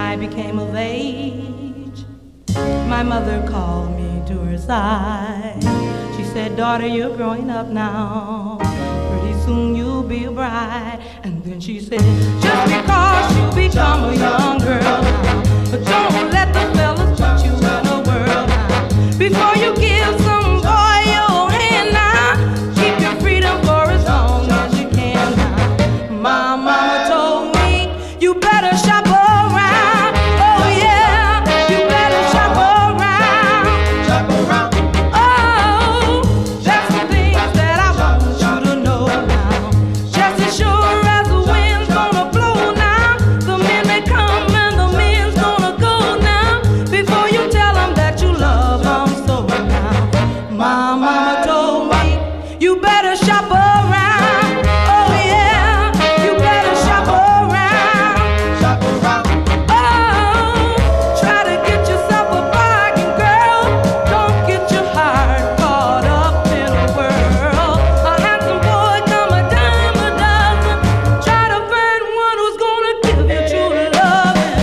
I became of age, my mother called me to her side. She said, daughter, you're growing up now. Pretty soon you'll be a bride. And then she said, just because you become a young girl now, but don't let the fellas put you in a whirl now. Before you give some boy your hand now, keep your freedom for as long as you can now. My mama told me, you better shop around. Oh yeah, you better shop around. Shop around. Oh, that's the things that I want you to know now. Just as sure as the wind's gonna blow now, the men they come and the men's gonna go now. Before you tell them that you love them so now. My mama told me, you better shop around. Oh yeah, you better shop around. Shop around. Oh, try to get yourself a bargain, girl. Don't get your heart caught up in a whirl. A handsome boy come a dime a dozen. Try to find one who's gonna give you true loving.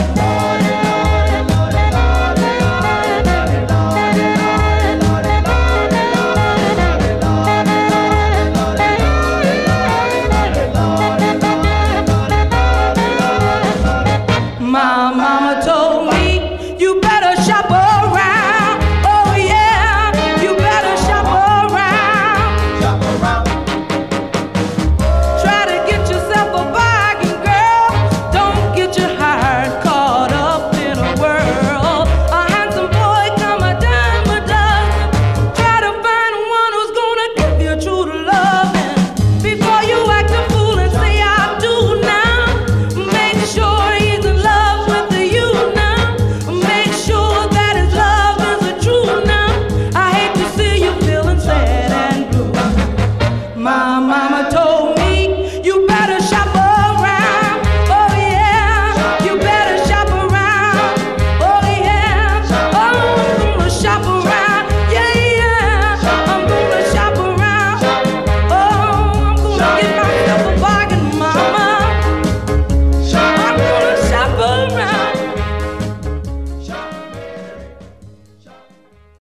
My mama